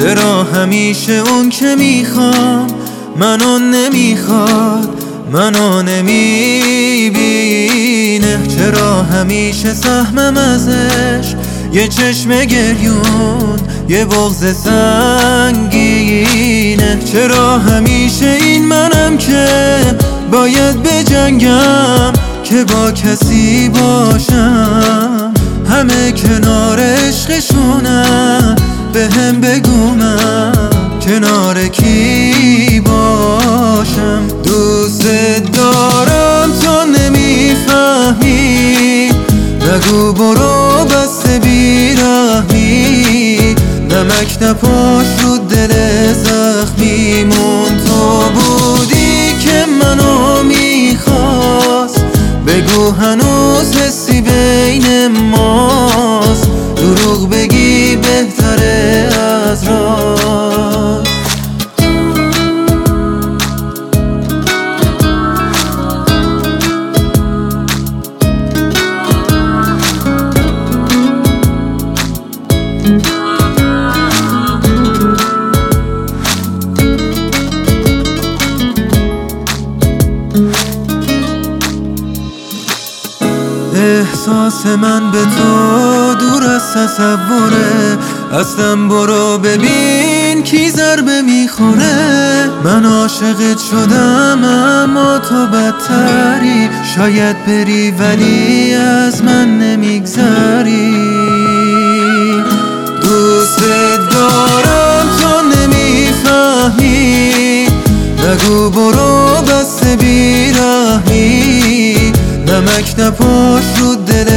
چرا همیشه اون که میخوام منو نمیخواد، منو نمیبینه؟ چرا همیشه سهمم ازش یه چشم گریون، یه بغض سنگینه؟ چرا همیشه این منم که باید بجنگم که با کسی باشم؟ همه کنار عشقشونم، به هم بگو من کنار کی باشم؟ دوست دارم تو نمیفهمی، بگو برو بس بیرحمی، نمک نپاش رو دل زخمیمون. تو بودی که منو میخواست، بگو هنوز حسی بین ماست، دروغ بگی بهتره از راست. احساس من به تو دور از تصوره، اصلا برو ببین کی ضربه میخوره. من عاشقت شدم اما تو بدتری، شاید بری ولی از من نمیگذری. دوست دارم تو نمیفهمی، بگو برو بس بیرحمی، نمک نپاش رو دل